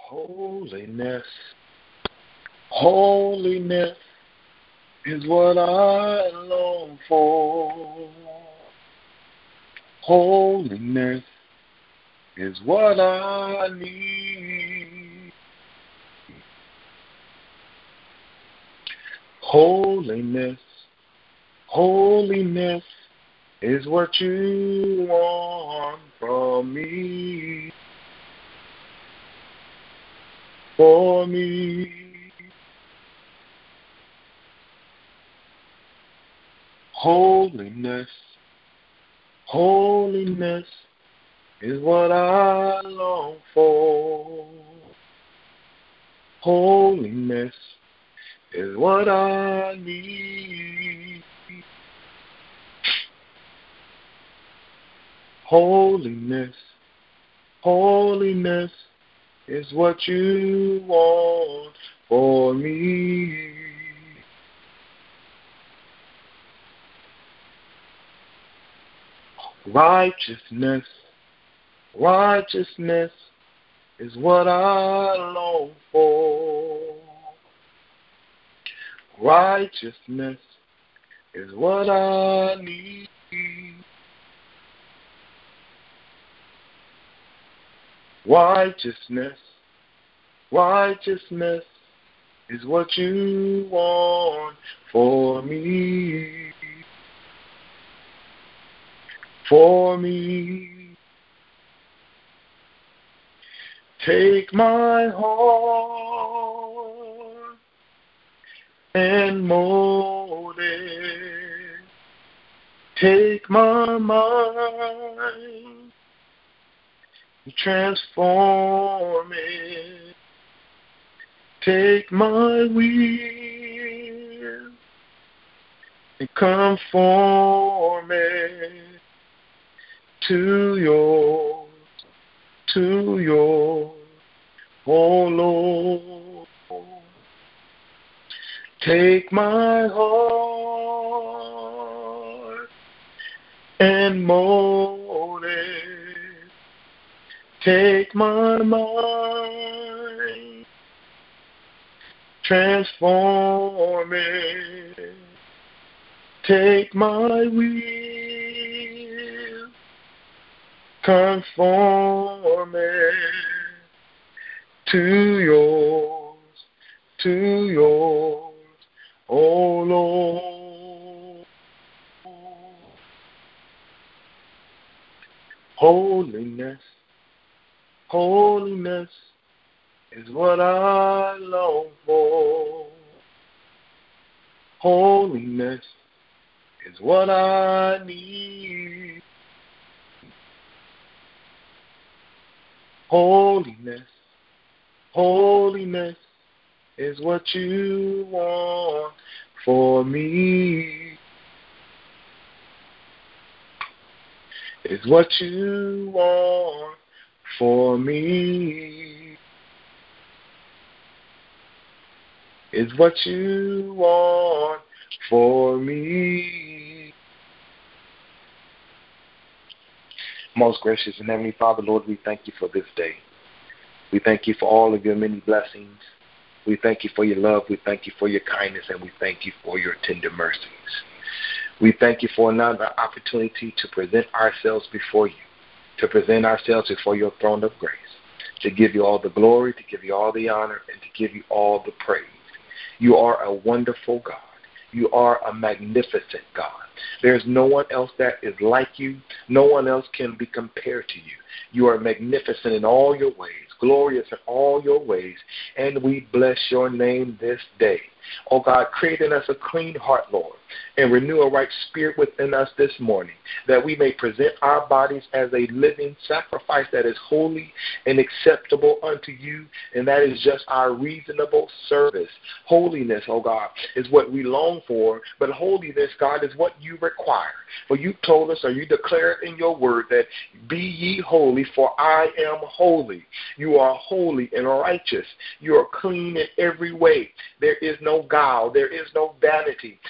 Holiness, holiness is what I long for. Holiness is what I need. Holiness, holiness is what you want from me, for me. Holiness, holiness is what I long for. Holiness is what I need. Holiness, holiness is what you want for me. Righteousness, righteousness is what I long for. Righteousness is what I need. Righteousness, righteousness is what you want for me. For me. Take my heart and mold it. Take my mind, transform it. Take my will and conform it to yours, oh Lord. Take my heart and mold it. Take my mind, transform it. Take my will, conform it to yours, oh Lord. Holiness, holiness is what I long for. Holiness is what I need. Holiness, holiness is what you want for me. Is what you want for me. Is what you want for me. Most gracious and Heavenly Father, Lord, we thank you for this day. We thank you for all of your many blessings. We thank you for your love. We thank you for your kindness. And we thank you for your tender mercies. We thank you for another opportunity to present ourselves before you, to present ourselves before your throne of grace, to give you all the glory, to give you all the honor, and to give you all the praise. You are a wonderful God. You are a magnificent God. There's no one else that is like you. No one else can be compared to you. You are magnificent in all your ways, glorious in all your ways, and we bless your name this day. Oh God, create in us a clean heart, Lord, and renew a right spirit within us this morning, that we may present our bodies as a living sacrifice that is holy and acceptable unto you, and that is just our reasonable service. Holiness, oh God, is what we long for, but holiness, God, is what you require. For you told us, or you declare in your word, that be ye holy, for I am holy. You are holy and righteous. You are clean in every way. There is no guile. There is no vanity. There is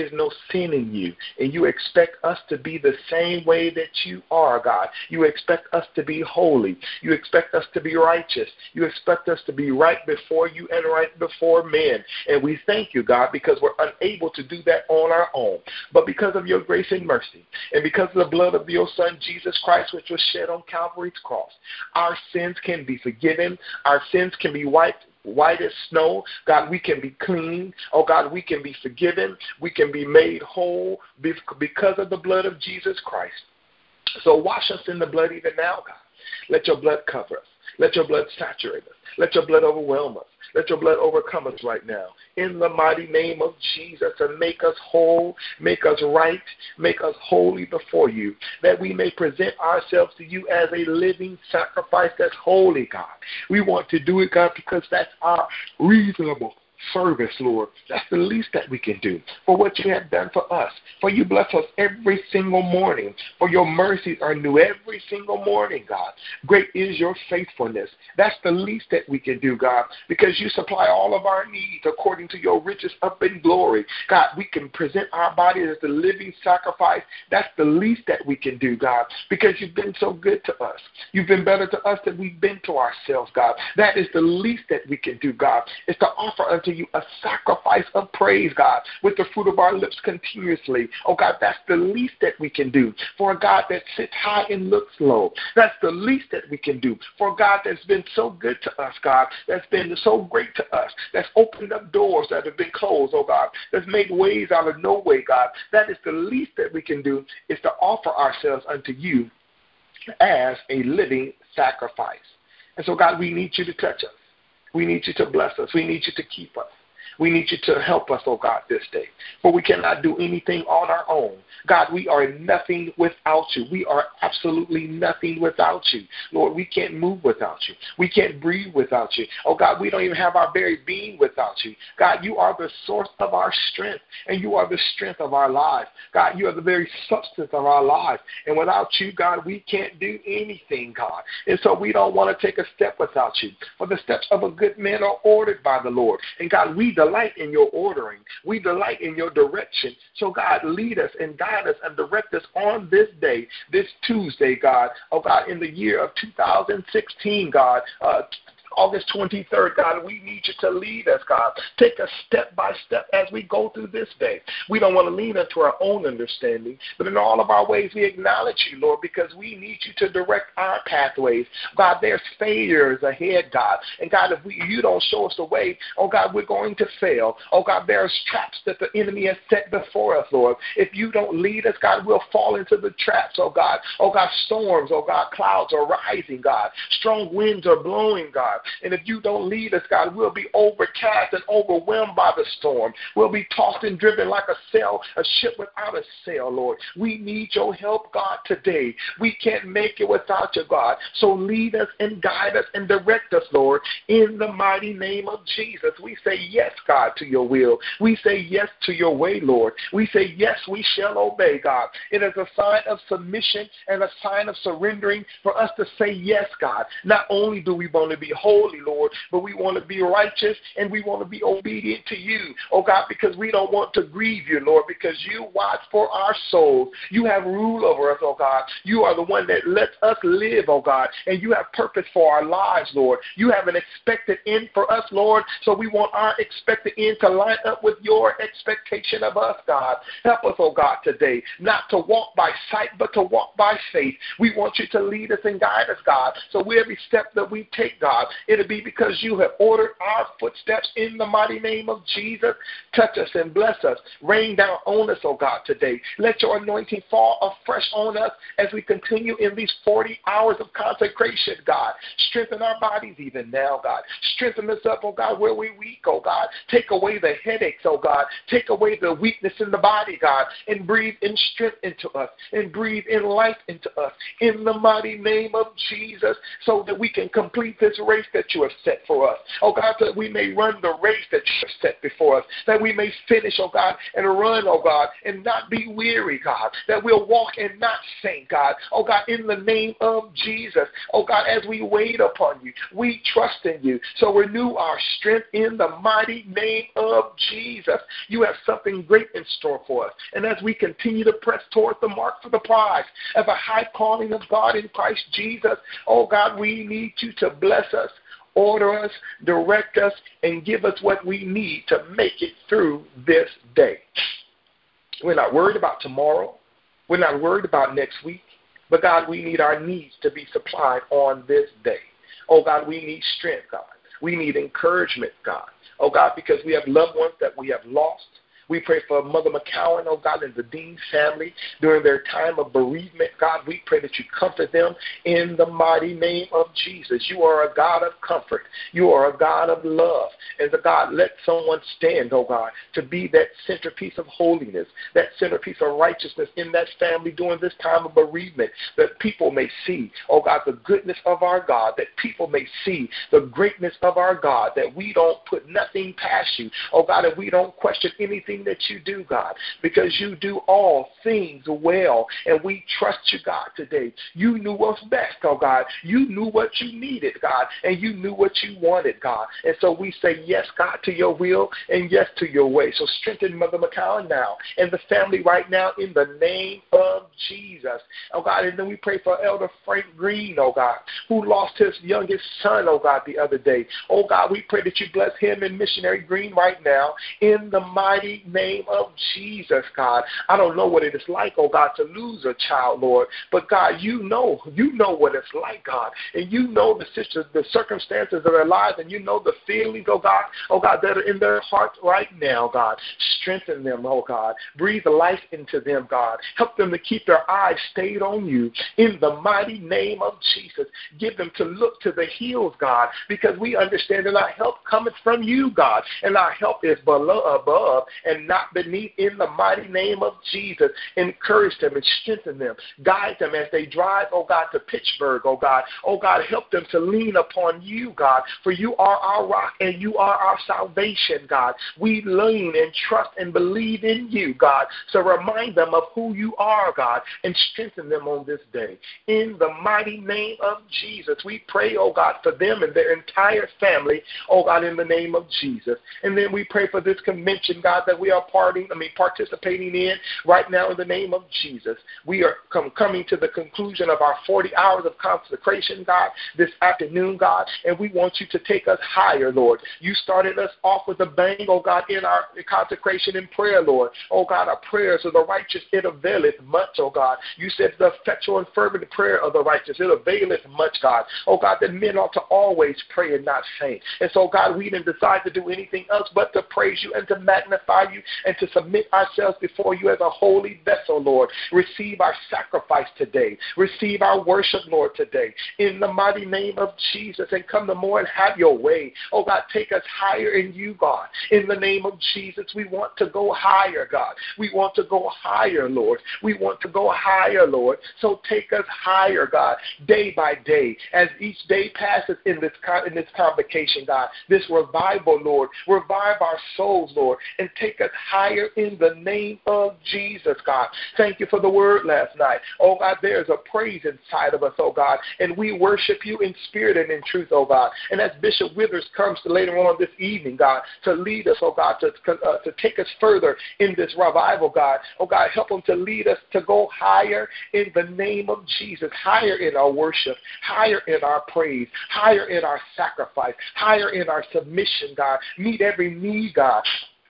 is no sin in you. And you expect us to be the same way that you are, God. You expect us to be holy. You expect us to be righteous. You expect us to be right before you and right before men. And we thank you, God, because we're unable to do that on our own. But because of your grace and mercy, and because of the blood of your Son, Jesus Christ, which was shed on Calvary's cross, our sins can be forgiven. Our sins can be wiped white as snow. God, we can be clean. Oh, God, we can be forgiven. We can be made whole because of the blood of Jesus Christ. So wash us in the blood even now, God. Let your blood cover us. Let your blood saturate us. Let your blood overwhelm us. Let your blood overcome us right now. In the mighty name of Jesus, and make us whole, make us right, make us holy before you, that we may present ourselves to you as a living sacrifice that's holy, God. We want to do it, God, because that's our reasonable service, Lord. That's the least that we can do for what you have done for us. For you bless us every single morning. For your mercies are new every single morning, God. Great is your faithfulness. That's the least that we can do, God, because you supply all of our needs according to your riches up in glory. God, we can present our body as the living sacrifice. That's the least that we can do, God, because you've been so good to us. You've been better to us than we've been to ourselves, God. That is the least that we can do, God, is to offer unto you a sacrifice of praise, God, with the fruit of our lips continuously. Oh, God, that's the least that we can do for a God that sits high and looks low. That's the least that we can do for a God that's been so good to us, God, that's been so great to us, that's opened up doors that have been closed, oh, God, that's made ways out of no way, God. That is the least that we can do, is to offer ourselves unto you as a living sacrifice. And so, God, we need you to touch us. We need you to bless us. We need you to keep us. We need you to help us, oh God, this day. For we cannot do anything on our own. God, we are nothing without you. We are absolutely nothing without you. Lord, we can't move without you. We can't breathe without you. Oh God, we don't even have our very being without you. God, you are the source of our strength, and you are the strength of our lives. God, you are the very substance of our lives. And without you, God, we can't do anything, God. And so we don't want to take a step without you. For the steps of a good man are ordered by the Lord. And God, we delight in your ordering. We delight in your direction. So, God, lead us and guide us and direct us on this day, this Tuesday, God. Oh, God, in the year of 2016, God, August 23rd, God, we need you to lead us, God. Take us step by step as we go through this day. We don't want to lean into our own understanding, but in all of our ways we acknowledge you, Lord, because we need you to direct our pathways. God, there's failures ahead, God. And God, if you don't show us the way, oh God, we're going to fail. Oh God, there's traps that the enemy has set before us, Lord. If you don't lead us, God, we'll fall into the traps, oh God. Oh God, storms, oh God, clouds are rising, God. Strong winds are blowing, God. And if you don't lead us, God, we'll be overcast and overwhelmed by the storm. We'll be tossed and driven like a ship without a sail, Lord. We need your help, God, today. We can't make it without you, God. So lead us and guide us and direct us, Lord, in the mighty name of Jesus. We say yes, God, to your will. We say yes to your way, Lord. We say yes, we shall obey, God. It is a sign of submission and a sign of surrendering for us to say yes, God. Not only do we want to be holy, Lord, but we want to be righteous and we want to be obedient to you, oh God, because we don't want to grieve you, Lord, because you watch for our souls. You have rule over us, oh God. You are the one that lets us live, oh God, and you have purpose for our lives, Lord. You have an expected end for us, Lord, so we want our expected end to line up with your expectation of us, God. Help us, oh God, today, not to walk by sight, but to walk by faith. We want you to lead us and guide us, God, so every step that we take, God, it'll be because you have ordered our footsteps in the mighty name of Jesus. Touch us and bless us. Rain down on us, oh God, today. Let your anointing fall afresh on us as we continue in these 40 hours of consecration, God. Strengthen our bodies even now, God. Strengthen us up, oh God, where we're weak, oh God. Take away the headaches, oh God. Take away the weakness in the body, God, and breathe in strength into us and breathe in life into us in the mighty name of Jesus, so that we can complete this race that you have set for us. Oh God, that we may run the race that you have set before us, that we may finish, oh God, and run, oh God, and not be weary, God, that we'll walk and not faint, God. Oh God, in the name of Jesus, oh God, as we wait upon you, we trust in you. So renew our strength in the mighty name of Jesus. You have something great in store for us. And as we continue to press toward the mark for the prize of a high calling of God in Christ Jesus, oh God, we need you to bless us, order us, direct us, and give us what we need to make it through this day. We're not worried about tomorrow. We're not worried about next week. But God, we need our needs to be supplied on this day. Oh God, we need strength, God. We need encouragement, God. Oh God, because we have loved ones that we have lost. We pray for Mother McCowan, oh God, and the Dean family during their time of bereavement. God, we pray that you comfort them in the mighty name of Jesus. You are a God of comfort. You are a God of love. And the God, let someone stand, oh God, to be that centerpiece of holiness, that centerpiece of righteousness in that family during this time of bereavement, that people may see, oh God, the goodness of our God, that people may see the greatness of our God, that we don't put nothing past you, oh God, and we don't question anything that you do, God, because you do all things well, and we trust you, God, today. You knew what's best, oh God. You knew what you needed, God, and you knew what you wanted, God. And so we say yes, God, to your will and yes to your way. So strengthen Mother McCowan now and the family right now in the name of Jesus, oh God. And then we pray for Elder Frank Green, oh God, who lost his youngest son, oh God, the other day. Oh God, we pray that you bless him and Missionary Green right now in the mighty name of Jesus, God. I don't know what it is like, oh God, to lose a child, Lord, but God, you know what it's like, God, and you know the circumstances of their lives, and you know the feelings, oh God, that are in their hearts right now, God. Strengthen them, oh God. Breathe life into them, God. Help them to keep their eyes stayed on you in the mighty name of Jesus. Give them to look to the hills, God, because we understand that our help cometh from you, God, and our help is above and not beneath in the mighty name of Jesus. Encourage them and strengthen them. Guide them as they drive, oh God, to Pittsburgh, oh God. Oh God, help them to lean upon you, God, for you are our rock and you are our salvation, God. We lean and trust and believe in you, God. So remind them of who you are, God, and strengthen them on this day. In the mighty name of Jesus, we pray, oh God, for them and their entire family, oh God, in the name of Jesus. And then we pray for this convention, God, that we are participating in right now in the name of Jesus. We are coming to the conclusion of our 40 hours of consecration, God, this afternoon, God, and we want you to take us higher, Lord. You started us off with a bang, oh God, in our consecration and prayer, Lord. Oh God, our prayers of the righteous, it availeth much, oh God. You said the effectual and fervent prayer of the righteous, it availeth much, God. Oh God, that men ought to always pray and not faint. And so, God, we didn't decide to do anything else but to praise you and to magnify you and to submit ourselves before you as a holy vessel, Lord. Receive our sacrifice today. Receive our worship, Lord, today. In the mighty name of Jesus, and come the more and have your way. Oh, God, take us higher in you, God. In the name of Jesus, we want to go higher, God. We want to go higher, Lord. We want to go higher, Lord. So take us higher, God, day by day. As each day passes in this convocation, God, this revival, Lord, revive our souls, Lord, and take us higher in the name of Jesus, God. Thank you for the word last night. Oh, God, there's a praise inside of us, oh, God, and we worship you in spirit and in truth, oh, God. And as Bishop Withers comes to later on this evening, God, to lead us, oh, God, to take us further in this revival, God. Oh, God, help him to lead us to go higher in the name of Jesus, higher in our worship, higher in our praise, higher in our sacrifice, higher in our submission, God. Meet every need, God.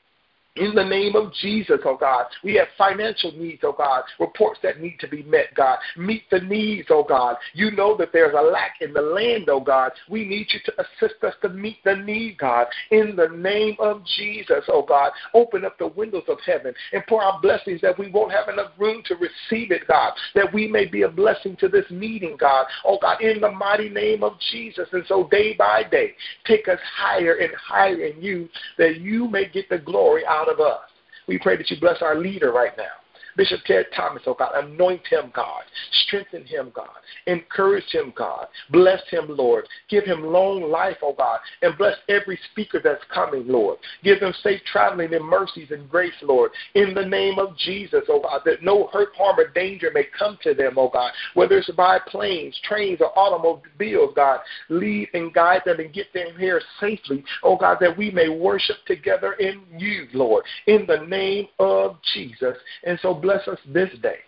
In the name of Jesus, oh God, we have financial needs, oh God, reports that need to be met, God. Meet the needs, oh God. You know that there's a lack in the land, oh God. We need you to assist us to meet the need, God. In the name of Jesus, oh God, open up the windows of heaven and pour out blessings that we won't have enough room to receive it, God, that we may be a blessing to this meeting, God. Oh God, in the mighty name of Jesus. And so day by day, take us higher and higher in you, that you may get the glory out of us. We pray that you bless our leader right now. Bishop Ted Thomas, oh God. Anoint him, God. Strengthen him, God. Encourage him, God. Bless him, Lord. Give him long life, oh God. And bless every speaker that's coming, Lord. Give them safe traveling and mercies and grace, Lord. In the name of Jesus, oh God, that no hurt, harm, or danger may come to them, oh God. Whether it's by planes, trains, or automobiles, God. Lead and guide them and get them here safely, oh God, that we may worship together in you, Lord. In the name of Jesus. And so bless us this day.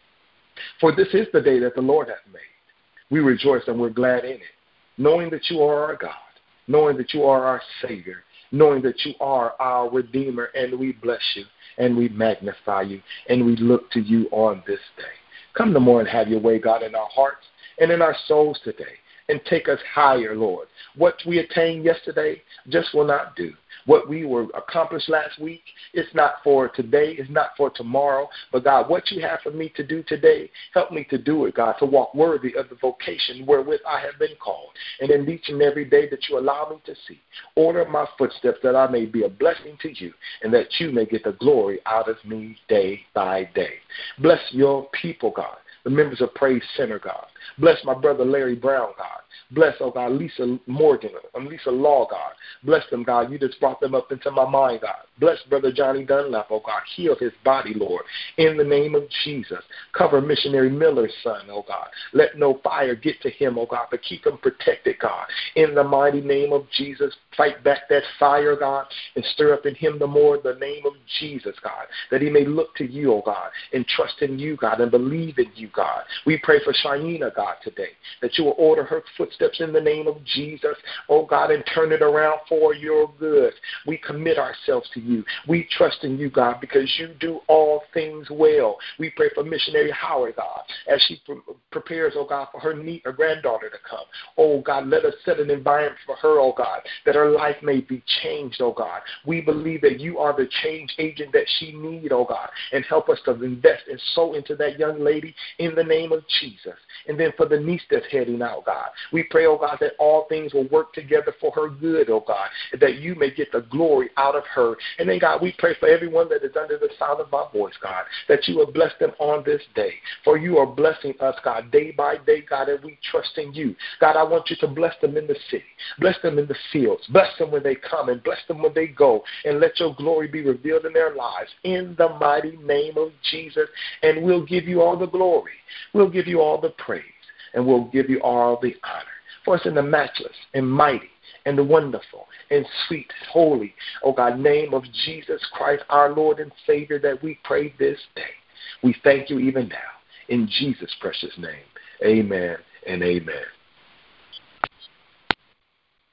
For this is the day that the Lord hath made. We rejoice and we're glad in it, knowing that you are our God, knowing that you are our Savior, knowing that you are our Redeemer, and we bless you and we magnify you and we look to you on this day. Come tomorrow and have your way, God, in our hearts and in our souls today, and take us higher, Lord. What we attained yesterday just will not do. What we were accomplished last week, it's not for today, it's not for tomorrow. But God, what you have for me to do today, help me to do it, God, to walk worthy of the vocation wherewith I have been called. And in each and every day that you allow me to see, order my footsteps that I may be a blessing to you and that you may get the glory out of me day by day. Bless your people, God, the members of Praise Center, God. Bless my brother Larry Brown, God. Bless, oh God, Lisa Morgan, Lisa Law, God. Bless them, God. You just brought them up into my mind, God. Bless Brother Johnny Dunlap, oh God. Heal his body, Lord, in the name of Jesus. Cover Missionary Miller's son, oh God. Let no fire get to him, oh God, but keep him protected, God. In the mighty name of Jesus, fight back that fire, God, and stir up in him the more the name of Jesus, God, that he may look to you, oh God, and trust in you, God, and believe in you, God. We pray for Shaina, God, today, that you will order her footsteps in the name of Jesus, oh God, and turn it around for your good. We commit ourselves to you. We trust in you, God, because you do all things well. We pray for Missionary Howard, God, as she prepares, oh God, for her granddaughter to come. Oh God, let us set an environment for her, oh God, that her life may be changed, oh God. We believe that you are the change agent that she needs, oh God, and help us to invest and sow into that young lady in the name of Jesus. And then for the niece that's heading out, God, we pray, oh God, that all things will work together for her good, oh God, and that you may get the glory out of her. And then, God, we pray for everyone that is under the sound of my voice, God, that you will bless them on this day. For you are blessing us, God, day by day, God, and we trust in you. God, I want you to bless them in the city, bless them in the fields, bless them when they come, and bless them when they go, and let your glory be revealed in their lives in the mighty name of Jesus. And we'll give you all the glory. We'll give you all the praise, and we'll give you all the honor. For it's in the matchless and mighty and the wonderful and sweet, holy, oh God, name of Jesus Christ, our Lord and Savior, that we pray this day. We thank you even now. In Jesus' precious name, amen and amen.